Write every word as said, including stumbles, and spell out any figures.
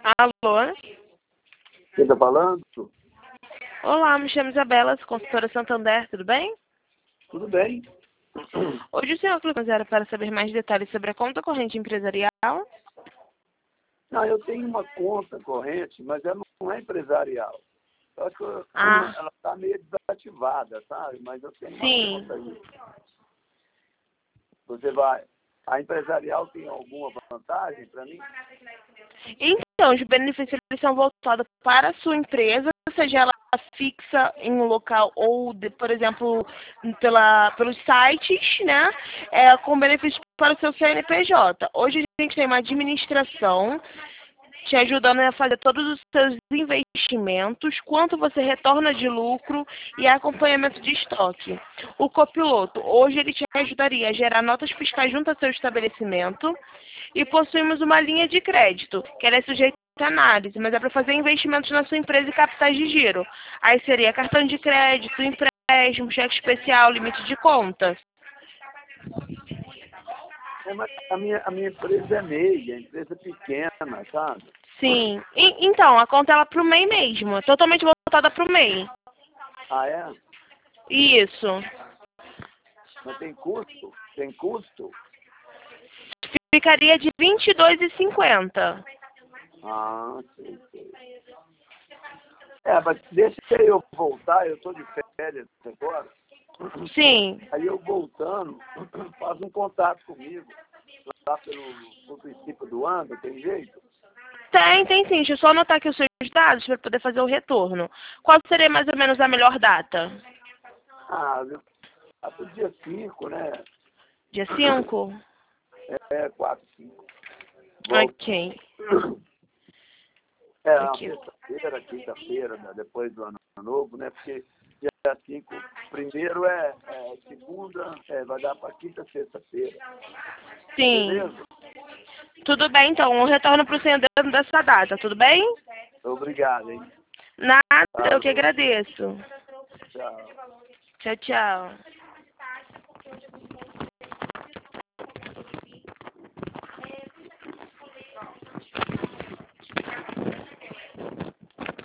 Alô? Quem está falando? Olá, me chamo Isabela, sou consultora Santander, tudo bem? Tudo bem. Hoje o senhor clicou zero para saber mais detalhes sobre a conta corrente empresarial? Não, eu tenho uma conta corrente, mas ela não é empresarial. Eu acho que eu- Ah. ela está meio desativada, sabe? Mas eu tenho uma Sim. conta aí. Você vai... A empresarial tem alguma vantagem para mim? Então, os benefícios eles são voltados para a sua empresa, seja ela fixa em um local ou, de, por exemplo, pela, pelos sites, né? É, com benefícios para o seu C N P J. Hoje a gente tem uma administração te ajudando a fazer todos os seus investimentos, quanto você retorna de lucro e acompanhamento de estoque. O copiloto, hoje ele te ajudaria a gerar notas fiscais junto ao seu estabelecimento e possuímos uma linha de crédito, que ela é sujeita a análise, mas é para fazer investimentos na sua empresa e capitais de giro. Aí seria cartão de crédito, empréstimo, cheque especial, limite de conta. É, mas a minha, a minha empresa é meia, a empresa é pequena, sabe? Sim. E, então, a conta ela é para o M E I mesmo, é totalmente voltada para o M E I. Ah, é? Isso. Mas tem custo? Tem custo? Ficaria de vinte e dois reais e cinquenta centavos. Ah, sei, sei. É, mas deixa eu voltar, eu estou de férias agora. Sim. Aí eu voltando, faz um contato comigo, lá pelo, pelo princípio do ano, tem jeito? Tem, tem sim. Deixa eu só anotar aqui os seus dados para poder fazer o retorno. Qual seria mais ou menos a melhor data? Ah, eu- lá pro dia cinco, né? Dia cinco? É, quatro, cinco. Volto. Ok. É, uma Ok. sexta-feira, quinta-feira, né, depois do ano novo, né? Porque dia cinco, primeiro é, é segunda, é, vai dar para quinta, sexta-feira. Sim. Beleza? Tudo bem, então. Um retorno para o senhor dentro dessa data, tudo bem? Obrigado, hein? Nada, eu que Falou. agradeço. Tchau. Tchau, tchau.